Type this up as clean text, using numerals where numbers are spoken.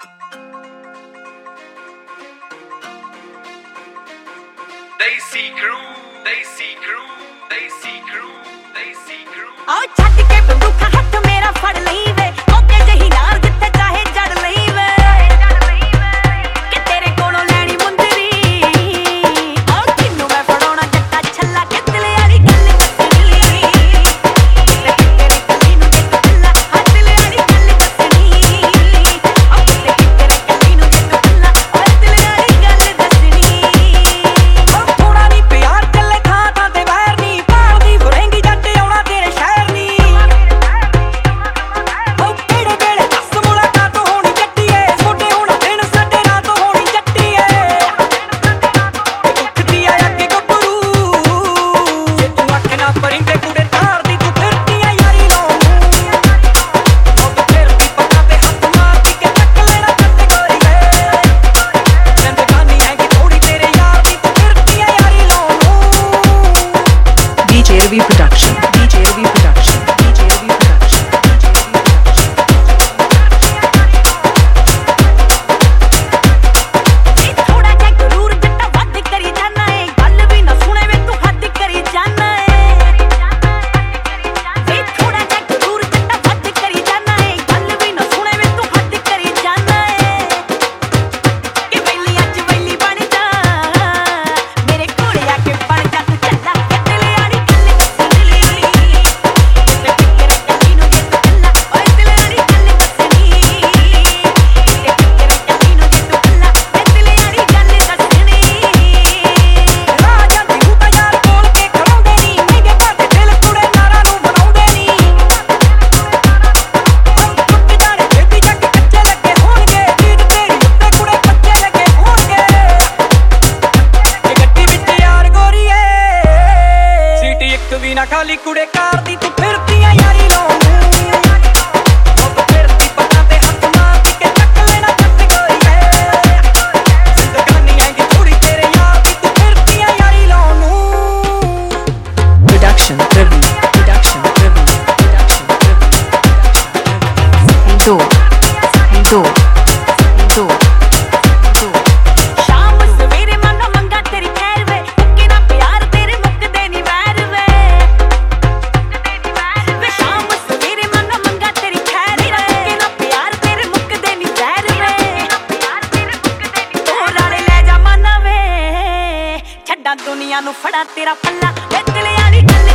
Desi crew, Desi crew, Desi crew, Desi crew. आओ छट के बंदूका हथ मेरा फड़ लई वे ओके जही नाल जिथे चाहे जड़ लई वे कि तेरे कोलों लैनी मुंदरी आओ किन्नू मैं फड़ाउणा जट्टा छल्ला कि दिल वाली गल दसनी तेरे कली नूं जे तू भुल्ला हां दिल वाली गल दसनी आओ तेरे कली नूं जे तू भुल्ला हां दिल वाली गल दसनी ओ थोड़ा नी प्यार चले खां तां ते बाहर नी पालदी फुरेंगी जट आउणा तेरे शहर नी ओ केड़े वेले दस मुलाकात होनी जट्टीए छोटे होना दिन साडे रात होनी जट्टीए उठदी आ अगे गबरू जे तू अख ना परिंदे कुड़े तारदी तू फिरदी आ यारी लाऊं अब फिरदी पता ते हथ मारदी के चक लेना जट गोरी वे जिंदगानी है कि थोड़ी तेरे यार दी तू फिरदी आ यारी लाऊं DJ LV Production, DJ LV Production, DJ LV Production, DJ LV Production. ਨੀ ਥੋੜਾ ਜਿਹਾ ਗਰੂਰ ਜੱਟਾ ਵੱਧ ਕਰੀ ਜਾਨਾ ਏ ਗੱਲ ਵੀ ਨਾ ਸੁਣੇ ਵੇ ਤੂੰ ਹੱਦ ਕਰੀ ਜਾਨਾ ਏ ਨੀ ਥੋੜਾ ਜਿਹਾ ਗਰੂਰ ਜੱਟਾ ਵੱਧ ਕਰੀ ਜਾਨਾ ਏ ਗੱਲ ਵੀ ਨਾ ਸੁਣੇ ਵੇ ਤੂੰ ਹੱਦ ਕਰੀ ਜਾਨਾ ਏ ਕਿ ਵੈਲੀ ਅੱਜ ਵੈਲੀ ਬਣ ਜਾ ਮੇਰੇ ਕੋਲੇ ਆ ਕੇ ਬਣ ਜਾ ਤੂੰ ਚੱਲਾ ਕਿ ਦਿਲ ਵਾਲੀ ਗੱਲ ਦਸਣੀ ਤੇ ਫਿਕਰ ਕਲੀ ਨੂੰ ਜੇ ਤੂੰ ਚੱਲਾ ਓਏ ਦਿਲ ਵਾਲੀ ਗੱਲ ਦਸਣੀ ਤੇ ਫਿਕਰ ਕਲੀ ਨੂੰ ਜੇ ਤੂੰ ਚੱਲਾ ਏ ਦਿਲ ਵਾਲੀ ਗੱਲ ਦਸਣੀ ਆ ਜਾਂਦੀ ਹੂੰ ਤਾਂ ਯਾਰ ਕੋਲ ਕੇ ਖੜਾਉਂਦੇ ਨੀ ਮਹਿੰਗੇ ਘਾਟੇ ਦਿਲ ਕੁੜੇ ਨਾਰਾਂ ਨੂੰ ਬਣਾਉਂਦੇ ਨੀ ਟੁੱਟ ਜਾਣੇ ਛੇਤੀ ਜੱਗ ਕੱਚੇ ਲੱਗੇ ਹੋਣਗੇ ਨੀਂਦ ਤੇਰੀ ਉੱਤੇ ਕੁੜੇ ਕੱਚੇ ਲੱਗੇ ਹੋਣਗੇ ਇਹ ਗੱਡੀ ਵਿੱਚ ਯਾਰ ਗੋਰੀਏ ਸੀਟ ਇੱਕ ਵੀ ਨਾ ਖਾਲੀ ਕੁੜੇ ਕਾਰ ਦੀ ਤੂੰ ਫਿਰਦੀ ਆ ਯਾਰੀ ਲਾਉਂ ਉਹ ਫਿਰਦੀ ਪਤਾ ਤੇ ਹੱਥ ਮਾਰਦੀ ਕੇ ਚੱਕ ਲੈਣਾ ਜੱਟ ਗੋਰੀਏ ਜ਼ਿੰਦਗਾਨੀ ਐਂਗੀ ਥੋੜੀ ਤੇਰੇ ਯਾਰ ਦੀ ਤੂੰ ਫਿਰਦੀ ਆ ਯਾਰੀ ਲਾਉਂ Production, Ravi, Production, Ravi, Production, Ravi, Production, Ravi. Indo, Indo, Indo, Indo. ਸ਼ਾਮ ਸਵੇਰੇ ਮੰਗਾ ਮੰਗਾ ਤੇਰੀ ਖੈਰ ਵੇ ਮੁੱਕੇ ਨਾ ਪਿਆਰ ਤੇਰੇ ਮੁੱਕਦੇ ਨੀ ਵੈਰ ਵੇ ਸ਼ਾਮ ਸਵੇਰੇ ਮੰਗਾ ਮੰਗਾ ਤੇਰੀ ਖੈਰ ਵੇ ਮੁੱਕੇ ਨਾ ਪਿਆਰ ਤੇਰੇ ਮੁੱਕਦੇ ਨੀ ਵੈਰ ਵੇ ਤੋਰ ਵਾਲੇ ਲੈ ਜਾ ਮਨ ਵੇ ਛੱਡਾਂ ਦੁਨੀਆ ਨੂੰ ਫੜਾ ਤੇਰਾ ਪੱਲਾ ਵੇ ਦਿਲ ਵਾਲੀ ਗੱਲ